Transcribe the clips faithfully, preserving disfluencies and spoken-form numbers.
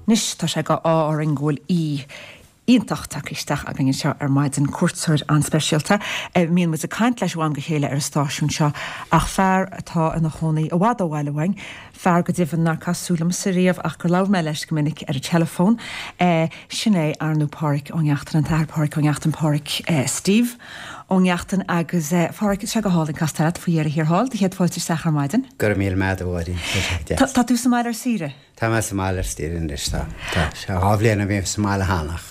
Nis tá sé go á ar an ggóil í íontacht isteach a gin seo ar maid an cuairteir an speisialta. Míon mu a caiint leis bháin go chéile ar stáisiún seo ach fear atá ina chonaí a bhád óhhailehhain, fear go dtíobh nar casúlam sa riamh ach gur láh me leis go minic ar a telefón. Sinné Arnú Páric óngeachtain an tair Páric óngeachtain Páric Steve. Óngeachtain agus Páric se go háil an castellat faoar a hiráil, de héad fáilte sechar maidin. Gur mí mead bhhain. Tá tú sa mar ar síre? Tá me sa máil ar stírin is tá. Tá se hábléana bhíh sa mála hánach.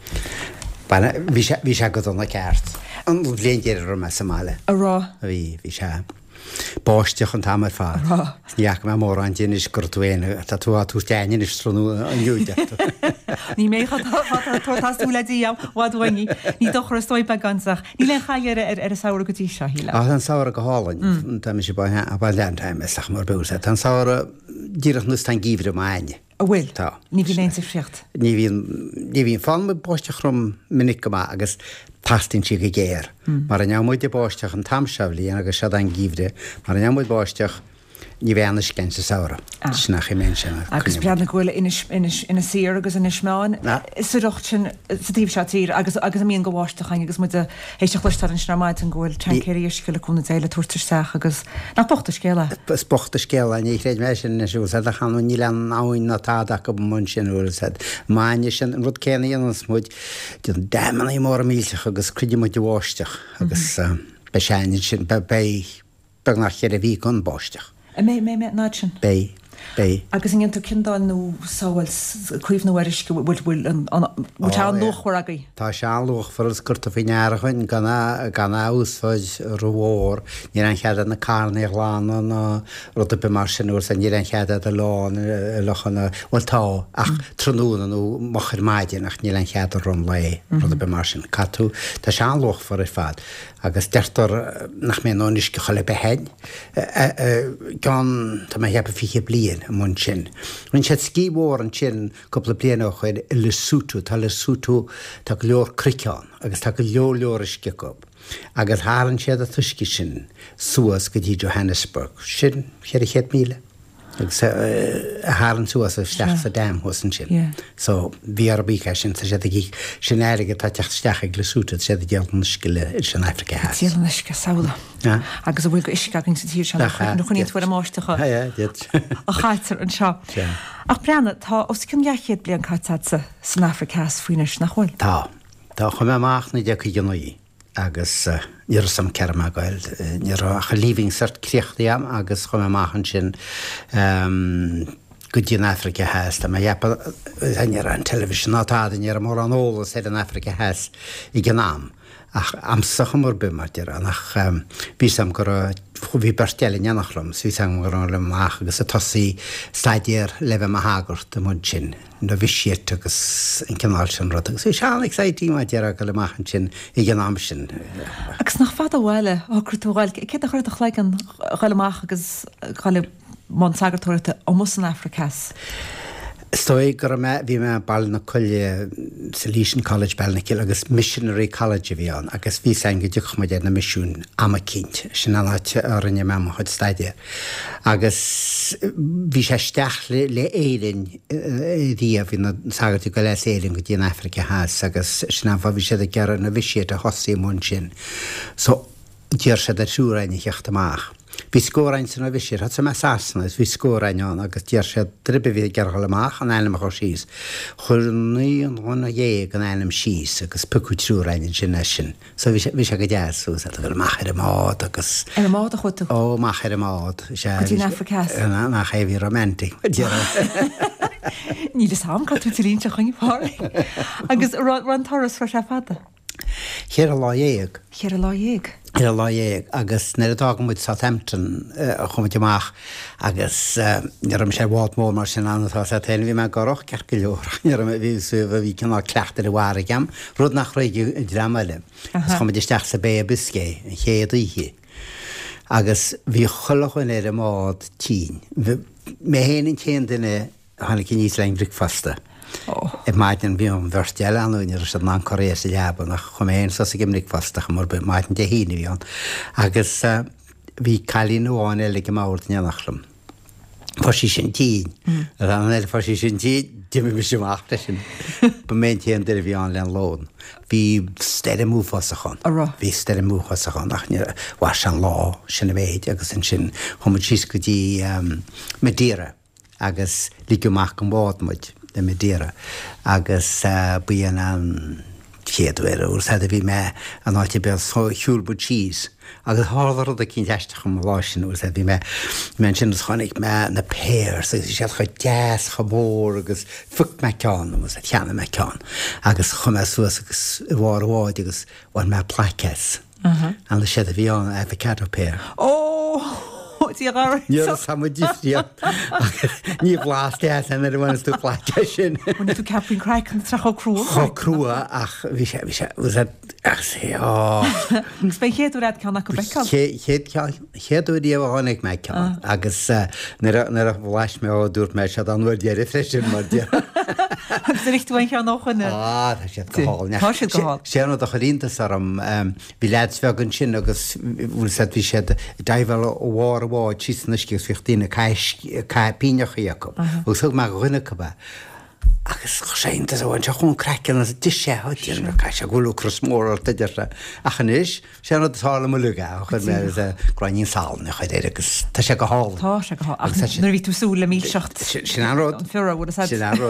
Bhí se go donna ceart. An bblion géidir me sa mála. A rá? Bhí bhí se. Báisteach an tamar fá. Níach me mór an déine is gurtúéine, tá tú tú teine is trúnú an dúide. Ní mé tú le díam bhhaí, ní dochar stoip a gansach. Ní le chaar ar a saoir go dtí seo híile. Á an saoir go hálainn, tá sé a bh leantheim is mar busa. Tá saoir díireach nus tan gíomhre máine. A bhfuil? Tá. Ní bhí léint friocht? Ní bhíon fan báisteach rom minic go agus tastin si go géir. Mar an neamúid de báisteach an tamseamhlíí agus se an gíomhre, mar an neamúid báisteach ní bhéanna cin sa saora. Snach mé sin. Agus breanna ghfuil ina sír agus ina smeáin. Is rucht sin satíh se tír agus agus míon go bháisteach agus mu héisteach leistar an snáid an ghfuil tencéir sciile chuna éile tuairteach agus nach bochta scéile. Is bochta scéile ní réid me sin na siú a chaú ní le áin na táda go mun sin úil said. Máine sin an rud céna an smúid dún demanna í mór mílteach agus chuide mu de bháisteach agus be sein sin be bé be nach chéir a bhí gon báisteach. A mé mé mé náid sin? Bé, bé. Agus in tú cindáil nó sáil chuomh nó airis go bhfuil an nóchhar agaí? Tá se anlúch for as curta fao nearachain gan úsáid rohór, ní an chead na carnaí lána na ruta be mar sin úr san ní an chead a lán lechanna bhil tá ach tróna nó mochar maidin ach ní an chead a rom le ruta be mar sin. Catú tá se anlúch for i fad. Agus deirtar nach mé nóis go chola behéin gan tá mé heappa fiche blian a mun sin. Rinn sé scíhór an sin coppla bliana chuid i Lesotho, tá Lesotho tá go leor cricán agus tá go leor leor is gicob. Agus háann siad a tuisci sin suas go dtí Johannesburg. Sin chéir a chéad míle. Agus háann suas a steach sa dam hosan sin. So bhí ar bícha sin sa sé í sin airige tá teach steach ag Lesotho sé déaltan sciile in sin Africa heas. Déaltan isce saola. Agus a bhfuil go isce ginn sa tíir se nó chuníon fuair a máistecha. A chaitar an seo. Ach breanna tá os cin gechéad blian caitsa san Africas faoinis nach bhfuil? Tá. Tá chu mé amach na decha dionaí. Agus níor sam cearm a gail, níor a chalíhing sart críochtaíam agus chum amachchan sin go dtí an Africa heas. Tá dheappa ar an television átáda níor mór an ólas ar an Africa heas i gnáam. Ach amsach mór bimar an ach bhí sam gur bhí bersteile neannachlumm, s bhí sam gur an leach agus a tosaí staidíar le bheith a hágurt a mun sin. Na bhí siart agus an ceáil sin rud. Agus bhí seannig saití mai dear go le machchan sin i gnáam sin. Agus nach fad a bhile águr tú bhil, cé a chuirta chleig an chaile agus chaile mánsagartóirta ómos an Africas. Stoi gur me bhí me ball na coile Salesian College Balnakill agus Missionary College bhí an, agus bhí sein go dúch me na misisiún ama cinint sin anáte árinne me chuid staide. Agus bhí sé steach le éirin dí a bhí na sagartí go leis éirin go dtí an Africa heas agus sin an bhí sé a gear na bhisiad a hosaí mún sin. So díir sé a trúrainnig checht amach. Bhí scórain san a bhisiir, hat sa me sasna, bhí scórain an agus díir sé dribe bhí gearchail amach an eilim a síos. Chur ní an hna dhéag an eilim síos agus pucú trúrain sin sin. So bhí sé go deasús a gur machir a mád agus... Ar a mád a chuta? Ó, machir a mád. Go dtí Africas? Nach é bhí romantic. Ní le sam cá tú tírín se chuin páir. Agus ran taras far se fada? Chéar a lá dhéag. Chéar a lá dhéag? Chéar a lá dhéag, agus nir a dag muid Southampton chumid amach agus nir am sé bhád mór mar sin annatá sa tein bhí me gorach cear go leor. Nir am bhí suh bhí cinná cleachtar a bhhar agam, rud nach réigiú i ddramaile. Agus chumid isteach sa bé a biscé, chéad íhi. Agus bhí chulachhain ar a mád tín. Mé héanaan chéan duine hána cin níos lein bricfasta. I maidin bhí an bhirsteile anúinir sa ná choréis i leaba nach chuméon sa sa gimnic fastach mar bu maidin de híine bhí an. Agus bhí cailín óháin eile go máirt neannachlam. fosí sin tí an er fosí sin tí Dimmi mis semachta sin beméint hé an de bhí an len lón. Bhí steire múfasachan. Bhí steire múfasachan ach war an lá sinna méid agus an sin chumid síos go dtí Madeira agus lígumach an bád muid de Madeira agus bíon an chéadhfuir úr a bhí me an áte be hiúlbú cheese. agus hálar a cinn teisteach go lásin úr a bhí me men sin chonig me na péir sé sé chu deas chabór agus fuc me ceán mus a cheanna me ceán agus chum suas agus bhhar bháid agus bhar me placas an le sé a bhí an avocado péir. Ó Níor samdíí ní bláiste an ar bhain tú plaite sin. Buna tú caprin craig an tra crú? Tá crua ach bhí sé bhí sé sé Gus bé chéadú réad ceanna go beáil? Chéadú díomh tháinig me ceán agus nar a bhláis me ó dúirt me se an bhfuir déir freisin mar dé. Agus richtúin cean nachhuine? Á Tá sé goáil. Séanú a choíntas arm bhí leadsvegann sin agus bhúil bhí sé daimhil ó bhhar bháid sísannaisce fiochttaína píneach Jacob gus thug me go rinne go bheith. agus séntas bhain se chun creicean as di sé hatíar cai se goú cros mór teidirre achanis sé tála mu luga chud mé gráín sána chuid é agus tá sé go háil. Tá se go nar ví tú súla mí secht sin anród sin anród.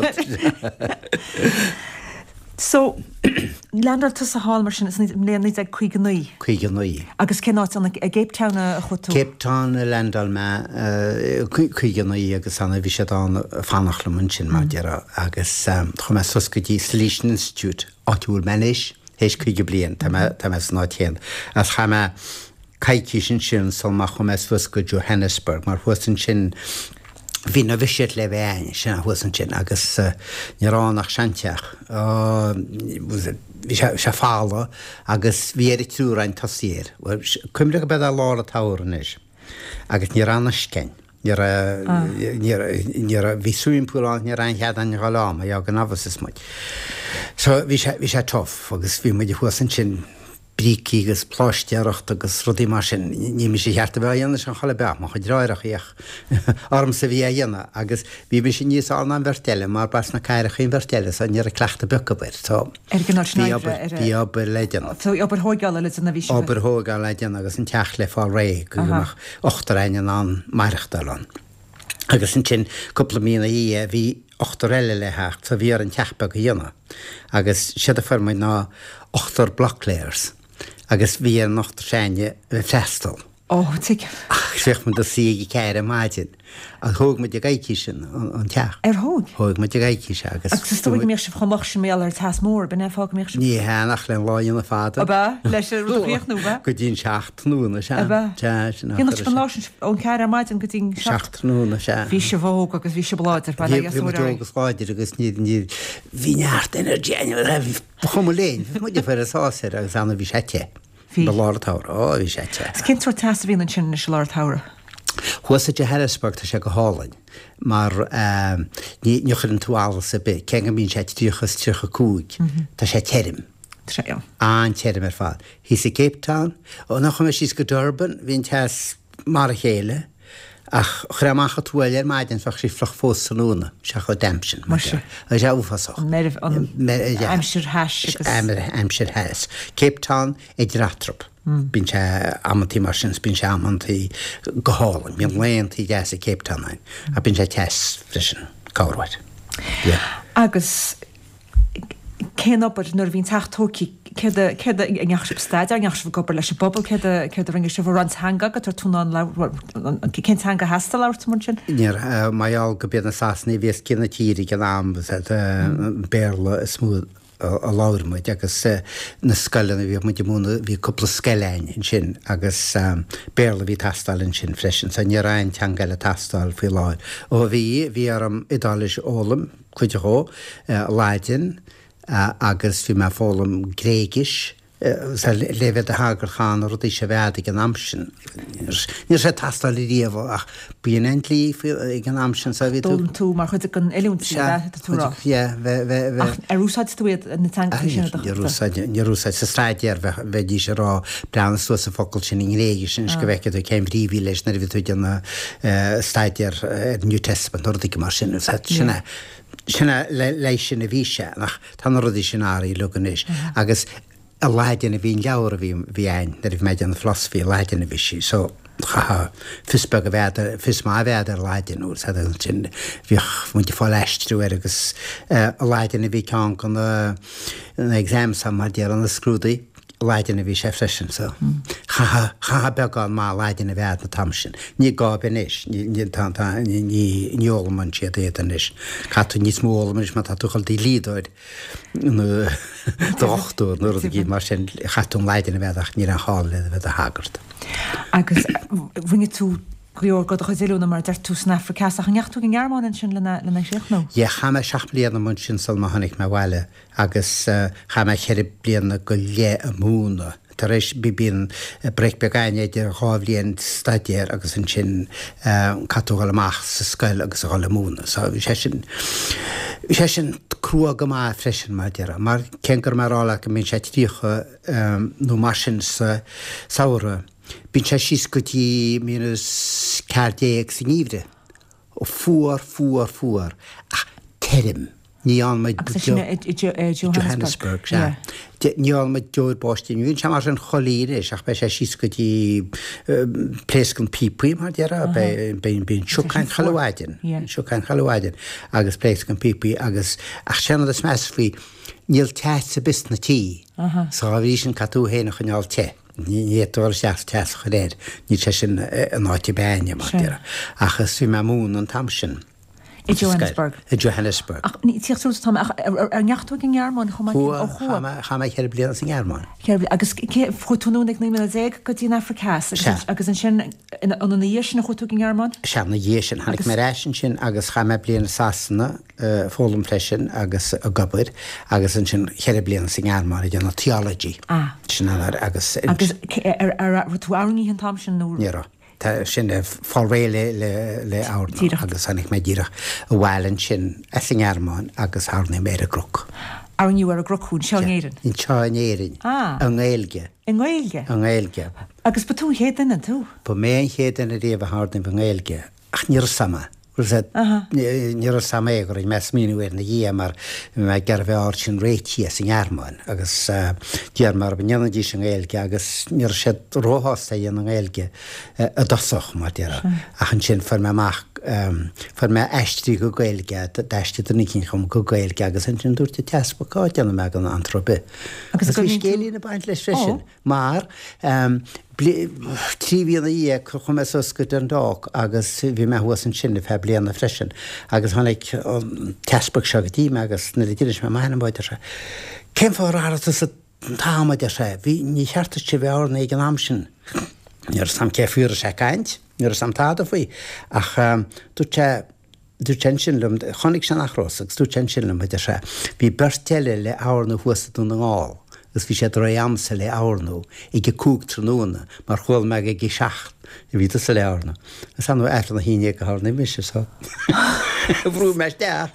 So Landal tu a hall mar sin léanaí ag chuig nuí. Chuig nuí. Agus cé áit anna a Cape Town a chutú. Cape Town Landal me chuig nuí agus anna bhí sé an fannachla mun sin mar deara agus chu me suscadí Solution Institute áitiúil menis hééis chuige blion tá me ná chéan. As cha me caiici sin sin sol mar chu me fusca Johannesburg mar thusan sin hí na bhisiad le bhéin sin a thusan sin agus neránach seanteach hí se fála agus bhí éidir túrain tasíir. Cumre go bed a lá a táhanis agus ní ranna céin. Ní bhí súimpúán ní ran chead an gáláma a gan áhas is muid. So bhí sé tof agus bhí muidir thusan sin brící agus pláisteacht agus rudí mar sin ní sé cheartta bh dhéanana an chola beach má chu dráireach íoch arm sa bhí a dhéanana agus bhí me sin níos an an bhirteile mar bas na caiireach in bhirteile san ní a cleachta bucabeir tá bhí obair le déanana. Tá obair thógáil le na bhí obair thógáil le déanana agus an teach le fá ré goach ochtarrainin an marachtalan. Agus an sin coppla mína í a bhí ochtar eile le hecht sa bhí ar an teachpa go dhéanana agus siad a formaid ná ochtar blocklayers. agus bhí an nachtar seine le festal. Ó tu. Suich man do sí ceir a maidin a thug me de gaiici sin an teach. Ar thug? Thug me de gaiici se agus. Agus tú mé se chumach sem mé ar tas mór ben fá mé. Ní henach le láin a fáda. Ba leis ruíoch nó ba? Go dín seach núna se. ón ceir a maidin go dín seach núna se. Bhí se bhóg agus bhí se bláidir agus fáidir agus ní ní hí neart energéine a bhí chumuléin, muidir fer a sáir agus anna bhí sete. Ba látáir á bhí sete. Cin tú tas a bhíon an sin is látára. Thuasa de Harrisburg tá sé go hálainn mar ní chur an túála sa be ce go bín sé tríochas trícha cúig tá sé terim. An terim ar fád. Hí sa Cape Town ó nach chum síos go Durban hín teas mar a chéile ach chraachcha túil ar maidin fach sí floch fós sanúna se chu dempsin mar se a sé ufaach. Aimsir heis Aimsir heis. Cape Town idir atrop. Bín se amantí mar sin bín se amantí goálan, bíon léontí de a Cape Town a bín sé teas frisin cáhaid. Agus cé opair nuair bhín tachttóí neachsib staid ar neachsib gopur leis bobbal ce ringe se bhran hanga go tar túnán cin hanga heasta leirt mar sin? Níor maiall go bead na sásnaí bhíos cinna tíí gan am béla smúd a láirmuid agus na scailena bhí mu múna bhí coppla scaléin in sin agus béla bhí tastalin sin freisin sa ní rain teangaile tastal fao láir. ó bhí bhí ar am idális ólam chuideó láidin agus bhí me fálam gréigis lefu a hagarchan or dí sé bhead an amsin. Ní sé tastal í riamh ach bíon an lí an amsin sa bhí Dul tú mar chud an eún túrá. Arúsáid túiad na tank sin Rúsáid sa staidir bheith dí sé rá brean sú sa focail sin in réige sin go bheice tú céim ríhí leis na bhí tú an staidir New Testament or dí mar sin sinna sinna leis sin a bhí sé nach tan rudí sin áí luganis agus a láidir a bhín leabhar a bhí bhí ein, na bhí méid an philosophy a láidir a bhí sí, so chaha fisbe go bhead fis má bhead ar láidir úr sa sin bhíoch muinte fá leistrú agus a láidir a bhí ceán gan na exam sam mar dear an na scrúdaí láidir a bhí sé freisin so chaha chaha beagán má láidir a bhead na tamsin. Ní gá ben is, ní neolaman siad éan is. Catú ní smólaman is má tatúchail dí lídóid nó dochtú nuair a gí mar sin chatún láidir a bheadach ní an hála a bhead a hagart. Agus bhuine tú goor go chuúna mar der tús na Africas an nechtú gin Gearmáin sin lena lena seach nó. Je chama seach blian mun sin sal ma hannig me bhile agus chama cheir blianana go lé a múna. Tar éis bíbín brec begaine idir cháblíon stadiir agus an sin catúil amach sa scoil agus a gála múna. So bhí sé sin bhí sé sin crua go má freisin mar deara. Mar cengur marrála go mín sé tíocha nó mar sin sa saora. Bín sé síos go tí mínus cardéag sa níomhre ó fuair fuair fuair ach terim. Ní an maid Johannesburg ní an maid Joir BostonÚn se mar an cholíre seach be sé síos go tí pléscan pípuí mar deara bín siúchain chaáidin siúchain chaáidin agus pléscan pípuí agus ach sena is meas faoi níl teith sa bis na tí sa bhí sin catú héna chuneáil te. Ní étóir seach teas chu réir, ní sé sin an áiti béine mar deara. Achas bhí me mún an tam sin. I Johannesburg. I Johannesburg. Ach, ní tíochtú tam ar neachtú gin Gearmáin chumá ó chua. Chama cheir blian san Gearmáin. Agus chuúnig ní na déag go dtín Africas agus an sin an na dhé sin chutú gin Gearmáin? Se na dhé sin hanig mar réisisin sin agus chama blian sasanna fólam freisin agus a gobair agus an sin cheir blian san Gearmáin i na theology. Sin agus agus ar tú áí an tam sin nó? Tá sin fá réile le ána agus annig mé ddíireach a bhhailinn sin eling Gearmáin agus hána mé a groch. Ániu ar a grochún seanéirin? In seanéirin an ggéilge. An ggéilge? An ggéilge. Agus ba tú héan an tú? Ba mé héan a réomh hána an ggéilge ach níor sama. Níor sama gur i mes míúir na dhé mar me gar bheith áir sin réití san Gearmáin agus díar mar bneanadí an ggéilge agus níor sé róhásta dhéana an ggéilge a dosach mar deara ach an sin for meach for me eistrí go ggéilge deiste den cinn chum go ggéilge agus an sin dúirta teaspaá deanna me an antrobe. Agus go scélíí na baint leis freisin mar trí bhíonna í chum oscaid an dách agus bhí me huas an sinna fe blianana freisin agus tháinig teaspa se go tíime agus na ddíidir me maina báide se. Céim fárráta sa táide sé, bhí ní cheartta si bheárna ag an amsin. Níor sam cé fuúra sé caiint, níor sam táda faoi ach dúte dú sin lum chonig sin nachrás agus dú sin lum baidir se. Bhí berteile le ána huasaú na ngáil. Gus bhí sé roi amsa le áirnú i go cúg tróna mar chuil me ag i seacht i bhí sa le áirna. Is an eir na híine go hána mis sá. Bhrú meis dear.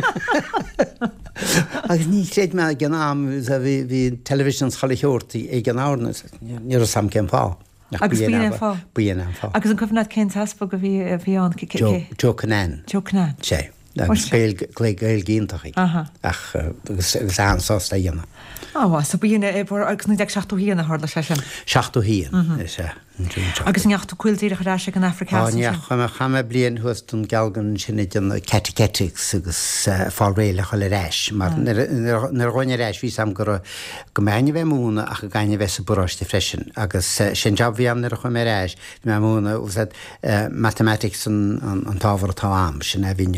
Agus ní créid me gan am a bhí televisions chaala teirtaí ag an áirna níor sam cén fá. Agus bíana fá. Bíana fá. Agus an cofnad cén taspa go bhí bhíán Jo Canan. Jo Canan. sé. agus spéil lé gail gíntaí ach agus ansásta dhéanana. Á sa bíana agus nu seachtú hííanana hála se sin. Seachtú híían sé. Agus neachtú cuiltíí ará se an Africá. chuma chama blion thuún gealgan sinna den catechetics agus fá réile cho le réis, mar nar gáine réis ví sam gur go méine bheith múna ach go gaiine bheits a buráiste freisin, agus sin job bhí am nar chu mé réis mé múna ús mathematics an táhar tá am sin a bhíine bhúna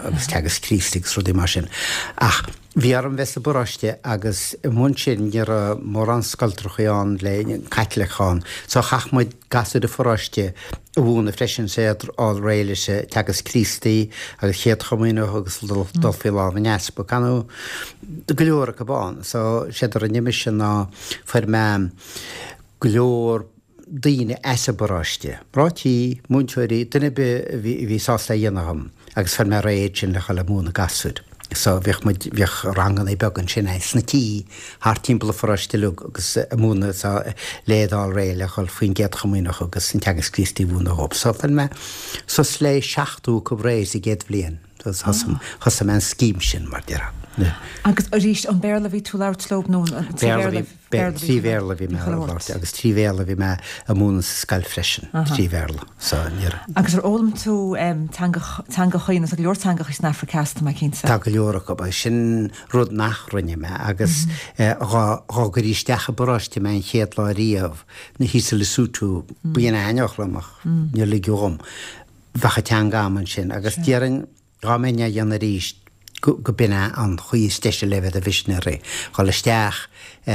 agus tegus crístig rudí mar sin. Ach, bhí ar an bheits a buráiste agus mún sin ar mór an scoiltrachaán le caiitleáin, so chachmuid gasú de forráiste a bhúna freisin séidir á réile se tegus crístaí agus chéad chomíine agus dulfiá an neaspa canú do go leor go bán, so séidir a nimimi sin ná fuir me go leor daoine easa buráiste. Brátí múntúirí duine bhí sásta dhéanaham agus fuir me réid sin le chaile múna gasúd. So bhíoh bhíoh rangan é began sin é sna tí thar timppla forráiste lu agus múna léadáil réile chuil faoin géad chomíach agus sin teagus crístaí bhúna hop. So fan me so slé seachtú go rééis i géad bblion. Thosam an scíim sin mar deara. Agus a ríist an béla bhí tú leir tlób nó trí bhéla bhí me agus trí bhéla bhí me a múna scail freisin trí bhéla. Agus ar ólam tú tanga chuoine a leortanga is nafricasta mai cinnta. Tá go leorach go sin rud nach runne me agus rá go ríistecha boráiste me an chéad lá riamh na hísa le sútú bíon aineachlamach ní le gom bhecha teangaman sin agus dearan ráméine dhéanana ríist go binne an chuí steise lefad a bhisne ré. Cháil isteach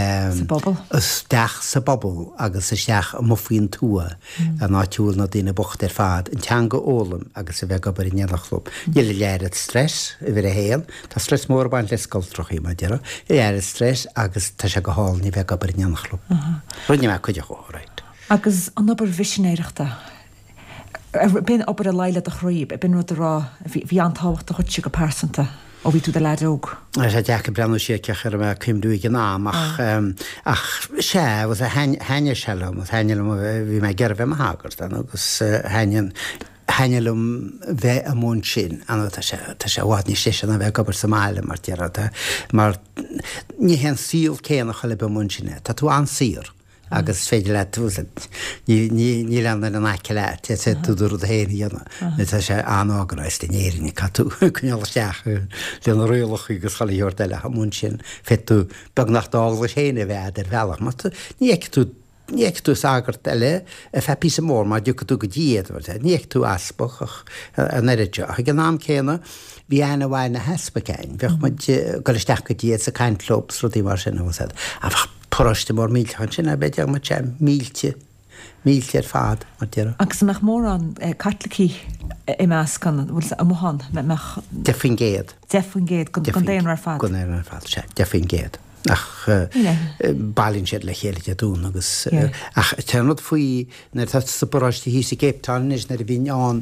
isteach sa bobbal agus isteach a mofíon túa a náitiúil na dtíine bocht ar fad an teanga ólam agus a bheith gobar i nealachlub. Dhéile léad stress i bhir a héal, tá stress mór bain le scoltrochaí mai deara, i léad stress agus tá se go háil ní bheith gobar i nealachlub. Runne me chuide chóráid. Agus an obair visionéireachta. Bin op a leile a chríb, bin rud rá bhí antáhacht a chute go pásanta ó bhí tú de leidóg. sé decha brenn sé cechar a cimdú gan ná ach sé was a heine sellum heinem bhí me ggéir bheith hagart agus hein Heinelum bheith a mún sin an tá sé bhád ní sé a bheith gobar Somália mar dearada mar ní hen síl céannach le be mún sinne, Tá tú an sír. agus féidir le túsa ní leanna an aice le te sé túú a héana dhéanana tá sé anáganráis den éirinní catú chunealasteach leanna réalach agus chaíor deile ha mún sin fetú bag nach dágla chéine bheith ar bhealach mar níic tú níic tú sagart eile a fe pí mór mar dú tú go díad níic tú asbach a neidirte a gan nám céna bhí ana bhhain na hespacéin bheith go isteach go díad sa caiintlób srutí mar sin bhsad a Poráiste mór mílchan sin a beidir mar te mílte mílte ar fád mar deara. Agus nach mór an catlaí i meas gan bhfuil a mhan Defin géad. Defin géad gon déan ar fád. Gon déan ar fád sé, defin géad. Ach bailín séad le chéalaide dún agus ach teanad faoi na tá sa poráiste hí sa Cape is na a bhín an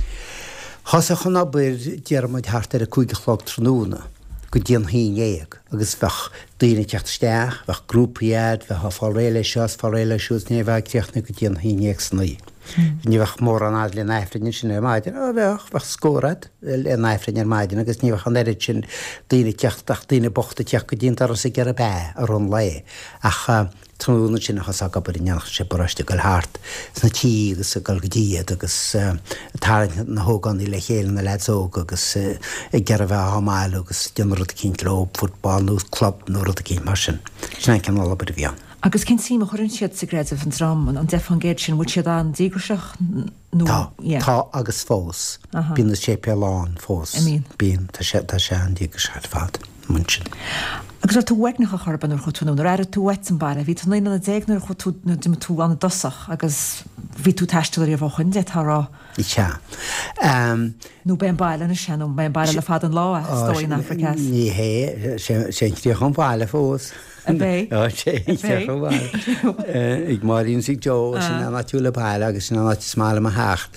Thasa chun abair dearmid thart ar a cúige chlog tróna. go dtíon híon éag, agus bheith daoine teachtasteach, bheith grúpiad, bheith fá réile seos, fá réile seos, ní bheith teachna go dtíon híon éag snaí. Ní bheith mór an ád le naifrin sin ar maidin, a bheith bheith scórad le naifrin ar maidin, agus ní bheith an erid sin daoine teachtaach, daoine bochta teach go dtíon tar a sig ar a bẹ́ ar an le. Ach trúna sin a chasá gabar neach sé boráiste goil háart sna tí agus a gal godíad agus táint na hóganí le chélan na leóg agus i ggéar a bheith hamáil agus dionrad cinint lob, futbal nó club nó rud a cin mar sin. Sin cin lá bar a bhíán. Agus cin sí a chuann siad sa gréad an drám an defangéid sin bhil siad an dígurseach nó Tá agus fós bín na sé pe lán fós bíon tá sé an dígurseach fad mun sin. Agus ar tú weicnach a charban ar chutúnú, ar ar tú wet an baile, bhí tú naine na déagnar chutú na dim tú an dosach, agus bhí tú teistil ar bh chuinde tárá. I te. Nú ben baile na sin, ben baile le fad an lá stóí in Africas. Ní hé, sé tí chun baile fós. A bé? sé chun baile. Ig marín sig Jo sin an natúla baile agus sin an natí smála a hácht.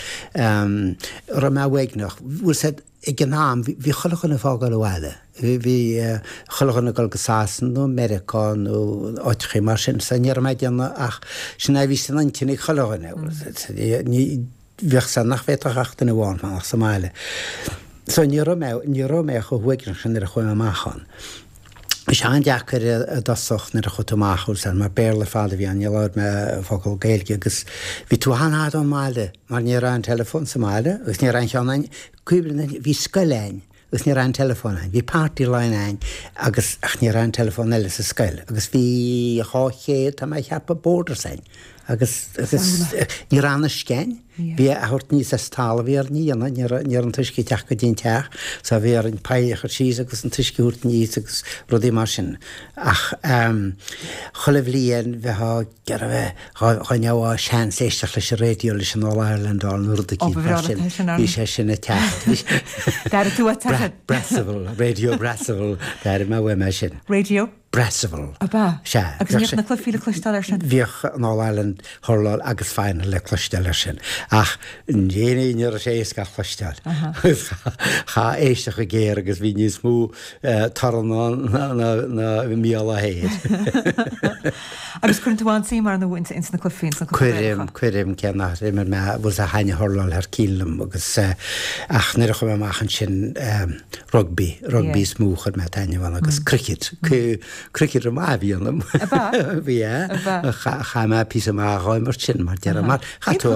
Ra me weicnach, bhúl sé ag an náam, bhí cholachan na fágal bhile. Bhí cholachan na gal go sásan nó Americán nó áitiché mar sin san ar méid anna ach sin a bhí san antinnig cholachan ní bhíoh san nach bhéach achtain na bháin ach sa máile. So ní rá mé chu bhuiignach sin ar a chuim amachchan. Is an deachar a dasach nar a chutamachúil san mar béle fáda bhí an láir me focail gailge agus bhí tú hanád an máile mar ní ra an telefón sa máile, agus ní ran seánain cuiblin bhí scoilein agus ní ra an telefónain, bhí party line agus ach ní ra an telefón eile sa scoil, agus bhí cháchéad tá mai cheappa border sein agus ní ranna céin, bhí a thuirt níos a stála bhíar níana ní an tuiscí teach go dín teach, sa bhí ar an paidechar síos agus an tuisciút níos agus rudí mar sin. Ach cholah líon bheith gar a bheith chuineá sean éisteach leis a réú leis an All Ireland á nuirda sin bhí sé sinna techt. Dar tú a techt? Brasaville, Radio Brasaville, dar má bhfuil me sin. Radio? Brasaville. Abba. Se. Agus níos na clufií le cluisteil sin? Bhíoch an All Ireland thorláil agus féin le cluisteil sin. Ach, déanaí ar a sé éca cluisteil. Cha éisteach a géir agus bhí níos mú taran na míal a héad. Agus chun tú an sí mar na bhaint ins na clufiín? Cuirim, cuirim ceanna, rimar me bhil a haine thorláil ar cílam agus ach nid chu meachchan sin rugby, rugby smúchar me taine bhana agus cricket. Cricket am a bhí anam. Bhí cha me pí am a ráimar sin mar dear mar. Chatú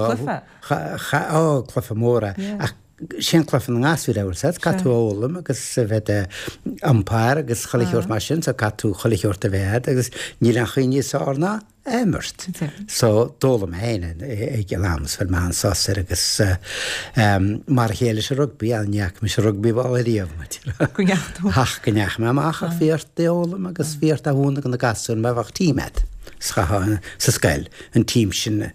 ó clufa móra. Sin clufan an gasú éhar catú ólam agus bheith ampáir agus cholaíocht mar sin, so catú cholaíocht a bheith agus ní an chuoine sána émart. So dólam héine ag lámas fel má an sásir agus mar chéile se rugby a neach me se rugby bhil a riamh. Ach gneach me amach a fíort ólam agus fíort a húna an na gasún me bhah tíimeid. Sa scail an tím sin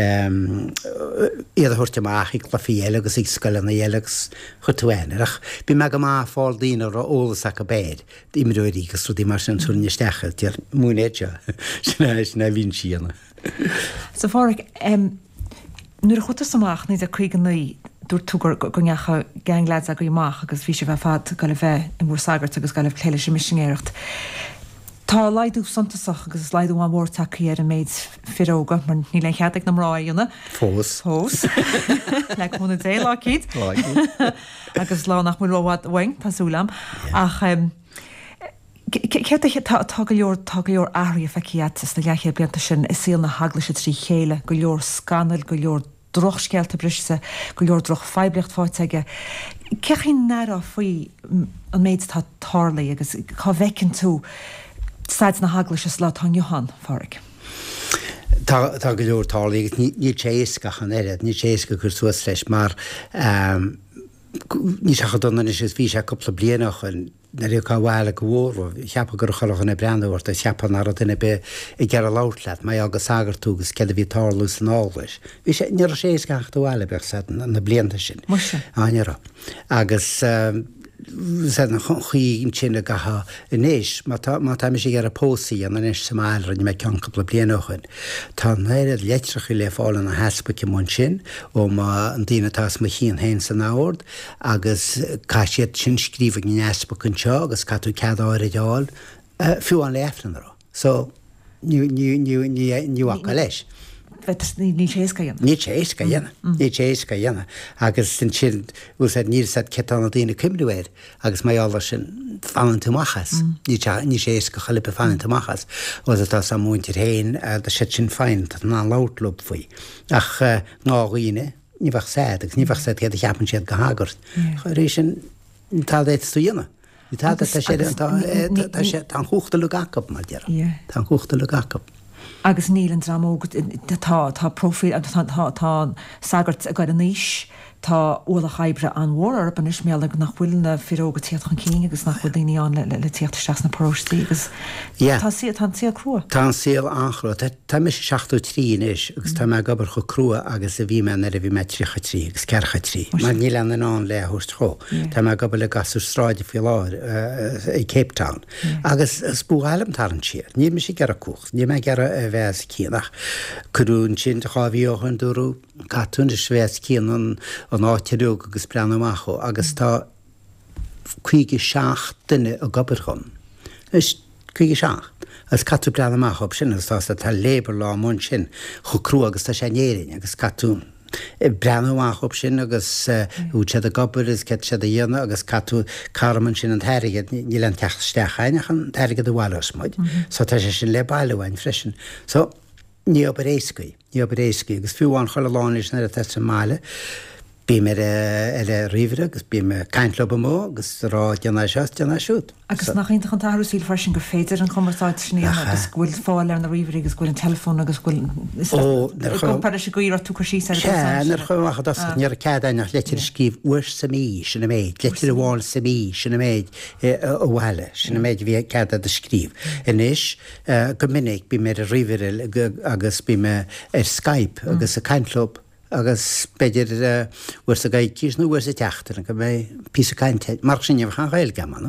iad a thuirte amach i clufií agus ag scail na dhéalagus chutuáin. Ach bí me go má fáil dína ar ólas a go béid, í midúirí agus rudí mar sin súna stecha tíar múnéide sinna bhín síana. Sa fáric, nuair a chutas amach níos a chuig an naí dúir tú gur necha ganglaid a go amach agus bhí sé bheith fad go le bheith an bhór sagart agus go le chéile sé misisinéireacht. Tá leidú santasach agus leidú an mór takeí ar a méid firóga mar ní le cheadaigh na mráíonna. Fós. Fós. Le chuna dé lá cíd. Agus lá nach mú roihád bhain pasúlam. Ach ce tá go leor tá go leor airí a feiceatas na leché blianta sin is síl na hagla sé trí chéile, go leor scanal, go leor drochscealta brise, go leor droch feiblecht fáiteige. Cechin nera faoi an méid tá tarlaí agus cá bhecinn tú Staid na hagla is lá tá Johan fáric. Tá go leor tálaí ní tééisca chan éad, ní tééisca gur suas leis mar ní secha donna is bhí sé coppla blianach an na ré bhile go bhór, cheappa gur cholachan na breanúirt a cheappa ná duine be i gar a láirleat, mai agus agar túgus ce bhí tálú san ális. Bhí sé ní sééiscaachta bhile beh na blianta sin. Áine agus sé na chuí sinna gatha inéis, má tá me sé ar a pósaí an inis sem áilre ní me cean coppla blianachan. Tá néad leitreach le fála na hespace món sin ó an dtíine tás ma chéan héin san áord, agus cá siad sin scríomh ní hespace an seo agus catú cead áir ideáil fiú an leafranrá. So níhacha leis. ní sééisca dhéana. Ní sééisca dhéana, ní sééisca dhéana. Agus sin sin ús níl sa cetána daoine cimúéir, agus maiála sin fanantamachchas. Ní sééisca chalipa fanantamachchas, ó atá sa múntir héin de sé sin féin tá ná látlób faoi. Ach nághine, ní bhah séad, agus ní bhah séad chéad a cheapan siad go hagart. Rééis sin tá éit tú dhéana. Tá sé tá chuachta le gacap mar dear. Tá chuachta le gacap. Agus níl an dramógad tá profil tá sagart a gaiid an níis tá óla chaibre an mhór an is méala nach bhfuil na firóga tíocht an cíine agus nach bhfuil daoine an le tíocht seach na próstí agus tá sí tá sí crua. Tá síal anchra, Tá me seachtú trí is agus tá me gabar chu crua agus a bhí me ar a bhí me trícha trí agus cecha trí. Mar ní lean an le thuirt cho. Tá me gabar le gasú stráide fi láir i Cape Town. Agus spúhailm tar an tíir. Ní me sé gar a cucht, ní me gar a bheits cíanach. Curún sin de cháhíochan dúrú catún de svéis cíanan an áitiú agus breanamachcho, agus tá chuige seach duine a gabarchon. Is chuige seach. As catú breanamach op sin, as tá tá lébar lá mún sin, chu crú agus tá sé néirinn, agus catú breanamach op sin, agus út sé a gabar is get sé a dhéana, agus catú carman sin an teirigad, ní len teach steachaineach an teirigad a bhhalas muid. So tá sé sin le bailhhain freisin. So ní op réiscaí, ní op réiscaí, agus fiúháin chola láis na a te sem máile. Bí mar a rire agus bí me caiintlub mó agus rá deanna se deanna siút. Agus nach intach an táú síl farsin gur féidir an conversáid sní agus bhfuil fáil ar na riomhí agus bhfuil an telefón agus bhfuil se goíar tú sí nar chuach near cead nach letir scíb uair sa mí sinna méid, letir bháil sa mí sinna méid óhile sinna méid bhí cead a scríb. Inis go minic bí mar a riomhir agus bí me ar Skype agus a caiintlub agus beidir bhuiir sa gaid cís nó bhuiir sa teachtar go mé pí a caiinte mar sin neh chan gail gaman.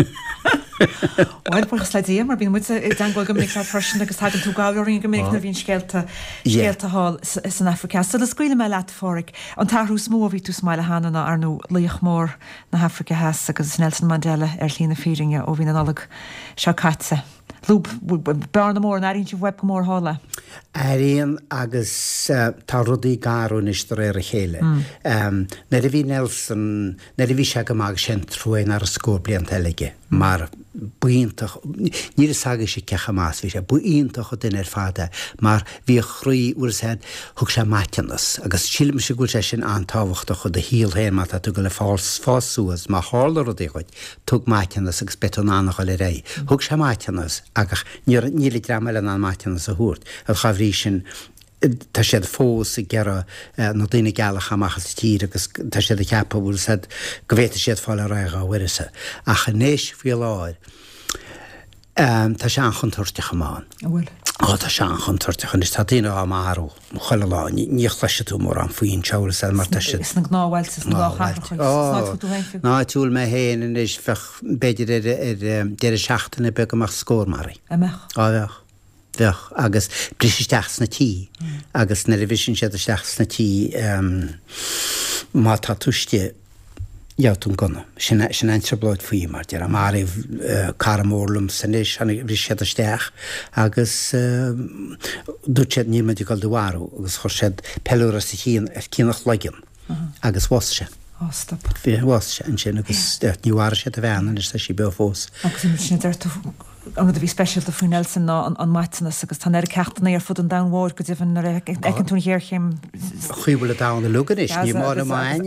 Bhil por sledí mar bín mu dangil gominic freisin agus tagan tú gáirín gominic na bhín scéalta scéalta hall san Africa. So le scuile me leat fóric an tarú smó ví tú smaile hanana ar nó líoch mór na Africa heas agus Nelson Mandela ar lína fíringe ó bhín an alag seo caite. Lúb bearna mór an aíonn si web go mór hála. Aíon agus tá rudaí garún is ar a chéile. Na a bhí Nelson na a bhí se go mag sin trúin ar a scór bliant eige, mar buíntach ní is saga sé cecha más bhí sé buíntach chu duine ar fada, mar bhí chruí uair sé thug sé maitianas, agus sílim se gúil sé sin antáhachtach chu de híal héin má tú go le fás fásúas má hála rudaí chuid tug maitianas agus betonánach le ré. Thug sé maitianas agus níla dramile an maitianas a thuirt. A chahrí sin tá séad fós i gera nó daine gealach amachchas tí agus tá séad a ceappa bhúil said go bhhéta séad fáil a raigh á bhuirise. A chanéis fí láir tá sé an chun tuirteach amán. Bhfuil. Á tá se an chun tuirteach is tá daine á marú chuile lá ní chluise tú mór an faoin telas a mar Is na gnáhhail sa gnácha. ná túúil me héanaan is fech beidir déir seachtainna be goach scómarí. Amach. Ábheach. Bheach agus brisisteach na tí agus na revision sé asteach na tí má tá tuiste jaún gona sin sin eintrabláid faoí mar dear a mar éh caramórlum sanis anna bhí sé asteach agus dút sé níimeí gáil dohharú agus chur séad peúra sa chéan ar cíannach leigin agus bhs sé. Stop. Bhí bhs sé an sin agus níhhar sé a bhean is sí be fós. Agus sin tú an bhí specialta fú Nelson ná an maitanas agus tá ar ceachtainna ar fud an dámhir go dtíhann ag tún héirchéim chuúil a dána lugan is ní mar aine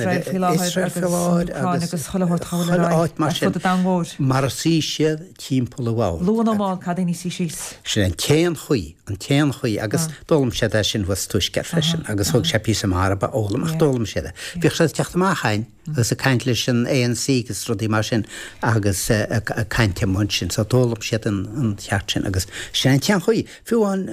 agus chohairt mar sin dámhir. Mar sí siad timppla bháil. Lúan amá caddaí sí síos. Sin an céan chuí an céan chuí agus dólam sé sin bhs tuisce freisin agus thug sé pí marba ólamach dólam siad. Bhí sé teachtamachchain agus a caiint lei sin A N C gus rudí mar sin agus caiinte mu sin sa dólam siad an teart sin agus sin tean chuí fiúán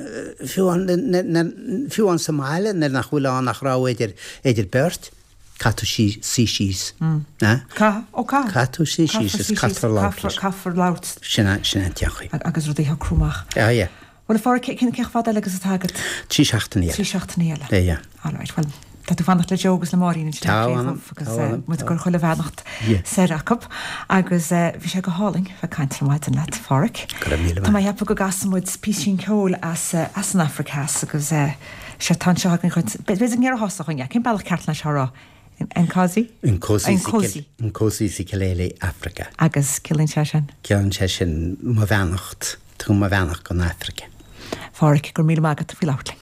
fiúán sa máile nar nach bhfuil nach ráidir idir beirt catú sí síos. Cá ó cá? Catú sí síos is catar lá. Caafar lát. Sinna sinna tean chuí. Agus rudí ha crúmach. Ja, ja. Bhfuil fá cin ceach fád agus a tagad? Trí seachtaíile. Trí seachtaíile. É, ja. Áráid, well, tá tú fannacht le jogus le marín mu gur chuile bhenacht séraachb agus bhí sé go háling bheit caiintear maid an le fáric. Tá mai heappa go gasamid písin ceol as as an Africas agus sé tan segan chuid be an ggéar hosachain cin bailach ceartna será an cosí? An cosí. An cosí sa ciléile Africa. Agus cilinn sé sin? Ceann sé sin má bhenacht tú má bhenach go Africa. Fáric gur míle mágad a fi láchtling.